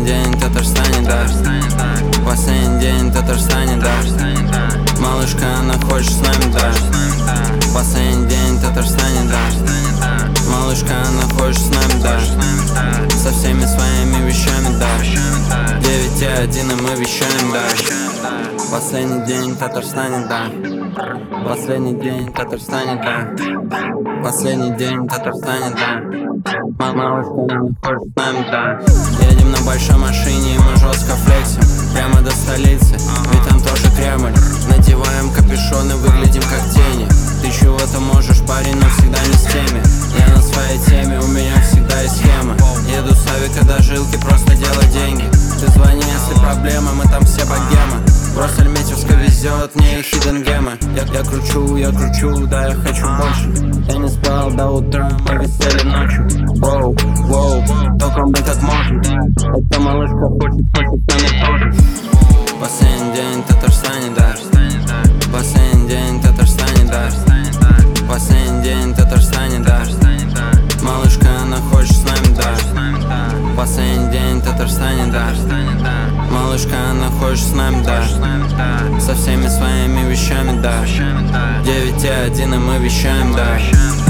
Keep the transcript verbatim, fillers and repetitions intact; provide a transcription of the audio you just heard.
день в Татарстане, да. Последний день в Татарстане, да. Малышка, она хочет с нами, да. Последний день в Татарстане, да. Малышка, она хочет с нами, да. Со всеми своими вещами, да. девять и один, и мы вещаем, да. Последний день в Татарстане, да. Последний день в Татарстане, да. Последний день в Татарстане, да. Малышка, она хочет с нами, да. Едем на большой машине, и мы жестко флексим прямо до столицы, ведь там тоже Кремль. Надеваем капюшоны, выглядим как тени. Ты чего-то можешь, парень, но всегда не с теми. Я на своей теме, у меня всегда есть схема. Еду с авика до жилки, просто делать деньги. Ты звони, если проблема, мы там все богемы. Просто Альметьевска везет мне и хиден гемы. я, я кручу, я кручу, да, я хочу больше. Я не спал до утра, мы висели ночью. Воу, воу, только мы как можем. Эта малышка хочет, хочет с нами тоже. Последний день в Татарстане, да. Последний день в Татарстане, да. Последний день в Татарстане, да. Малышка, она хочет с нами, да. Последний день в Татарстане, да. Малышка, она хочет с нами, да. Со всеми своими вещами, да. девять и один, и мы вещаем, да.